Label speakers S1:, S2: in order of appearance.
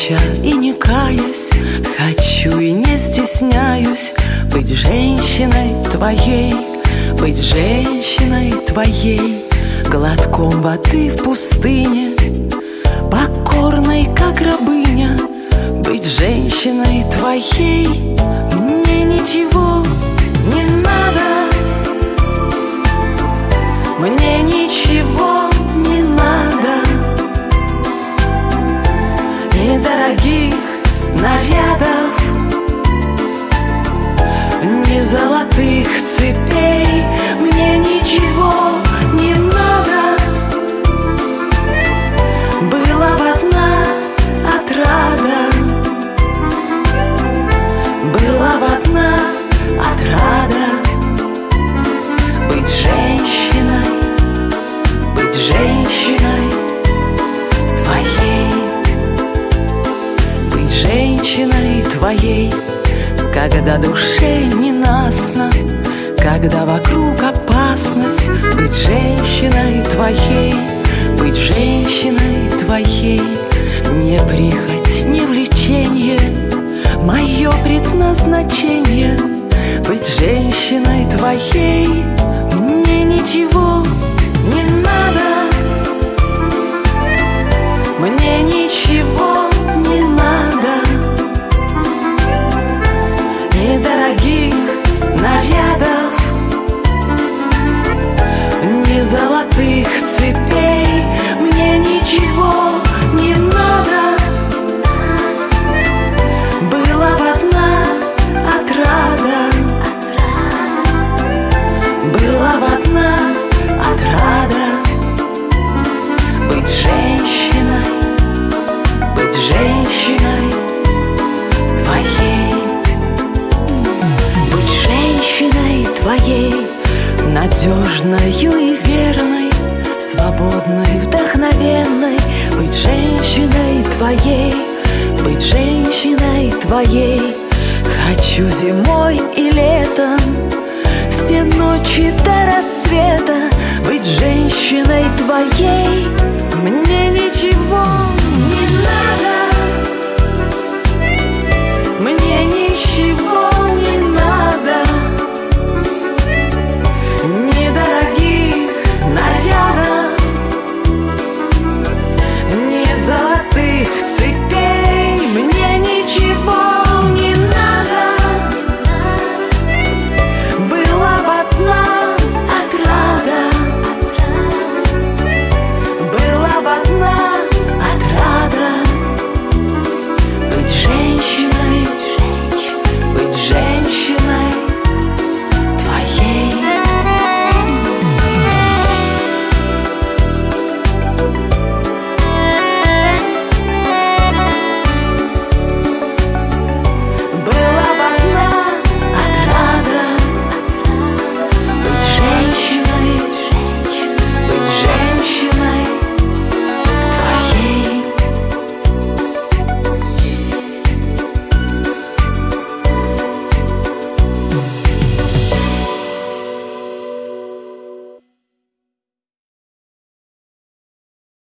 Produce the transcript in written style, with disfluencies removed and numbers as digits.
S1: плача и не каясь, хочу и не стесняюсь быть женщиной твоей, быть женщиной твоей. Глотком воды в пустыне, покорной, как рабыня, быть женщиной твоей. Мне ничего не надо, мне ничего не надо, ни дорогих нарядов, ни золотых цепей. Мне ничего не надо, была бы одна отрада, была бы одна отрада. Быть женщиной, быть женщиной твоей, быть женщиной твоей, когда душе ненастно, когда вокруг опасность. Быть женщиной твоей, быть женщиной твоей. Не прихоть, не влечение, мое предназначение. Быть женщиной твоей. Мне ничего не надо, мне ничего не надо, ни дорогих нарядов, ни золотых цепей. Мне ничего не надо, была бы одна отрада, была бы одна отрада. Быть женщиной, быть женщиной твоей, быть женщиной твоей, надежною и верной, свободной, вдохновенной. Быть женщиной твоей, быть женщиной твоей. Хочу зимой и летом, все ночи до рассвета быть женщиной твоей. Мне ничего не надо, мне ничего